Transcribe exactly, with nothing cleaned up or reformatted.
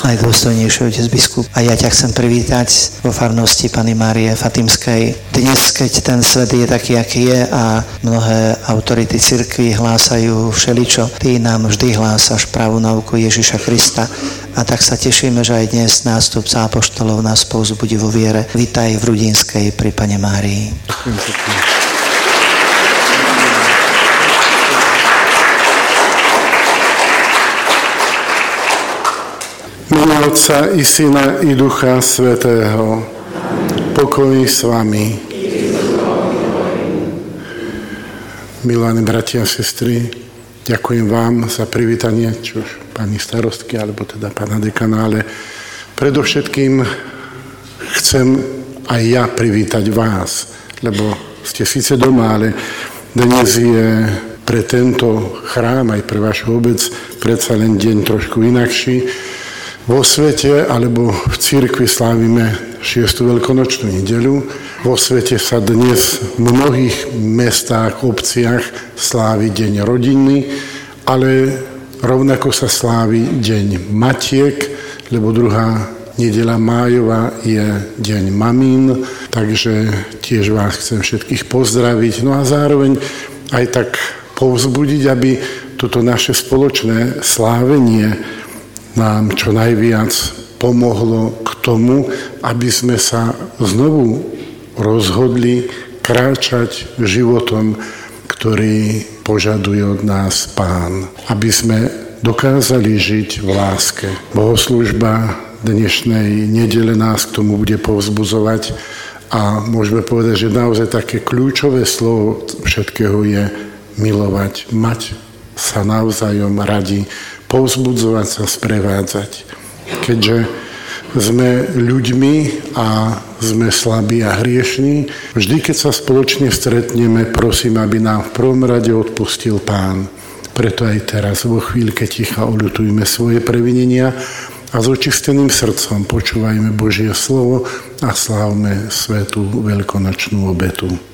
Najdôstojnejší otec biskup, a ja ťa chcem privítať vo farnosti Panny Márie Fatimskej. Dnes, keď ten svet je taký, aký je a mnohé autority cirkvi hlásajú všeličo, ty nám vždy hlásaš pravú nauku Ježiša Krista. A tak sa tešíme, že aj dnes nástupca apoštolov nás povzbudí vo viere. Vitaj v Rudínskej pri Panne Márii. Mene Otca i Syna i Ducha Svätého. Pokoj s vami. Milí bratia a sestry, ďakujem vám za privítanie, či už pani starostky, alebo teda pána dekana, ale predovšetkým chcem aj ja privítať vás, lebo ste síce doma, ale dnes je pre tento chrám, aj pre vašu obec, predsa len deň trošku inakší. Vo svete alebo v cirkvi slávime šiestu veľkonočnú nedeľu. Vo svete sa dnes v mnohých mestách, obciach slávi deň rodiny, ale rovnako sa slávi deň matiek, lebo druhá nedeľa májová je deň mamín, takže tiež vás chcem všetkých pozdraviť. No a zároveň aj tak povzbudiť, aby toto naše spoločné slávenie nám čo najviac pomohlo k tomu, aby sme sa znovu rozhodli kráčať životom, ktorý požaduje od nás Pán. Aby sme dokázali žiť v láske. Bohoslúžba dnešnej nedele nás k tomu bude povzbudzovať a môžeme povedať, že naozaj také kľúčové slovo všetkého je milovať, mať sa navzájom radi, povzbudzovať sa, sprevádzať. Keďže sme ľuďmi a sme slabí a hriešní, vždy, keď sa spoločne stretneme, prosím, aby nám v prvom rade odpustil Pán. Preto aj teraz, vo chvíľke ticha, oľutujme svoje previnenia a s očisteným srdcom počúvajme Božie slovo a slávme svätú veľkonočnú obetu.